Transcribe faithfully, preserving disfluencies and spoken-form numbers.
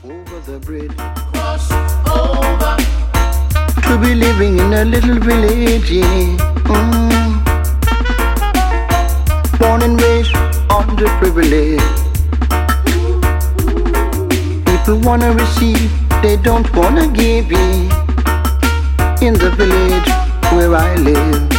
over the bridge, cross over, to be living in a little village, yeah. Mm. Born and raised on the privilege. People wanna receive, they don't wanna give, yeah. In the village where I live,